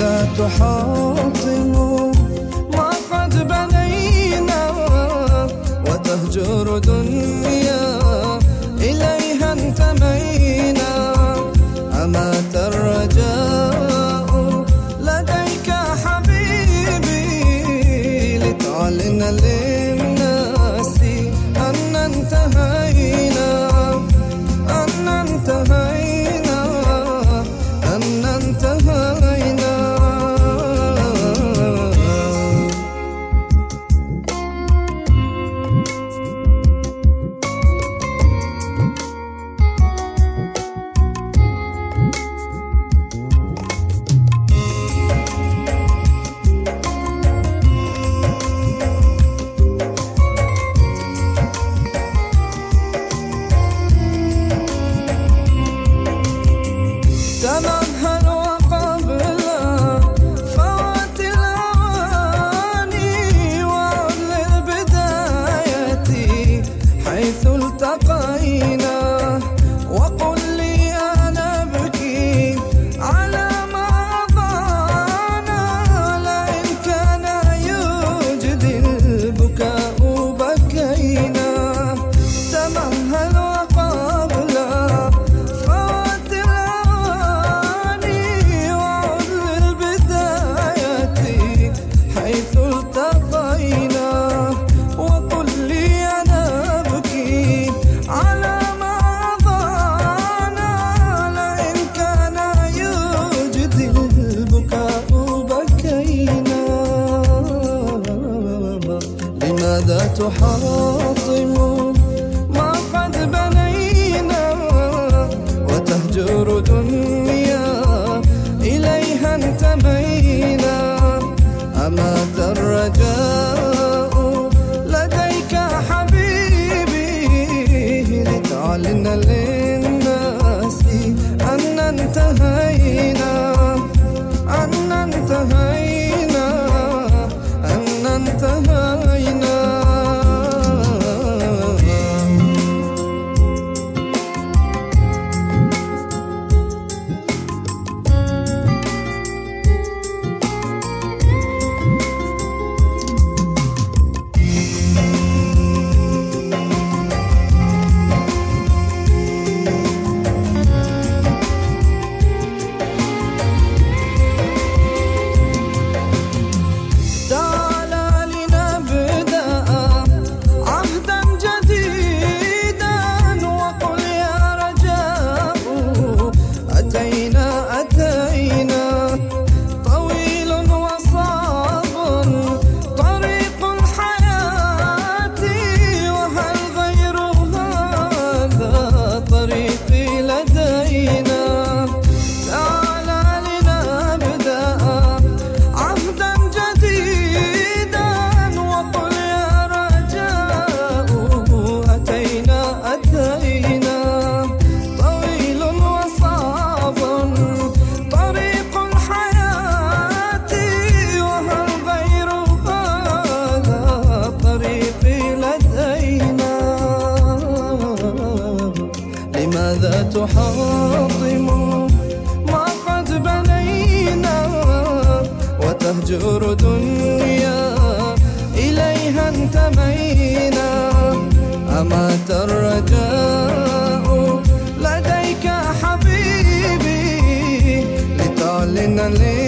لماذا تحاطم ما قد بنينا وتهجر دنيا إليها انتمينا؟ أمات الرجاء لديك حبيبي لتعلن للناس أن انتهينا، أن انتهينا، أن انتهينا. تمهل وقبل فوات الأواني وعد للبداية حيث التقينا، وقل لي أنا أبكي على ما أضعنا، لئن كان يوجد البكاء بكينا. تمهل وقبل فوات حيث التقينا، وقل لي أنا أبكي على ما أضعنا، لئن كان يوجد البكاء بكينا. لماذا تحاطم ما قد بنينا وتهجر دنيا إليها انتمينا؟ أمات الرجاء لديك حبيبي لتعلن للناس أن انتهينا، أن انتهينا، أن انتهينا. لماذا تحاطم ما قد بنينا وتهجر دنيا إليها انتمينا؟ أمات الرجاء لديك حبيبي لتعلن لي